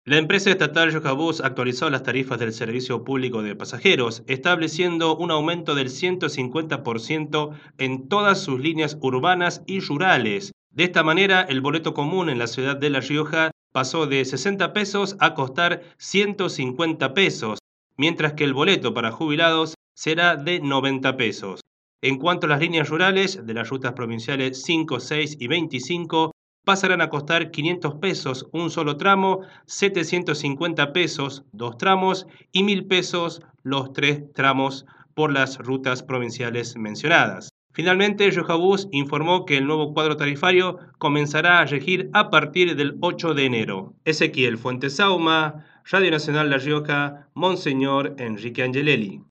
La empresa estatal Yoja Bus actualizó las tarifas del servicio público de pasajeros, estableciendo un aumento del 150% en todas sus líneas urbanas y rurales. De esta manera, el boleto común en la ciudad de La Rioja pasó de 60 pesos a costar 150 pesos, mientras que el boleto para jubilados será de 90 pesos. En cuanto a las líneas rurales de las rutas provinciales 5, 6 y 25, pasarán a costar 500 pesos un solo tramo, 750 pesos dos tramos y 1000 pesos los tres tramos por las rutas provinciales mencionadas. Finalmente, Rioja Bus informó que el nuevo cuadro tarifario comenzará a regir a partir del 8 de enero. Ezequiel Fuentes Sauma, Radio Nacional La Rioja, Monseñor Enrique Angelelli.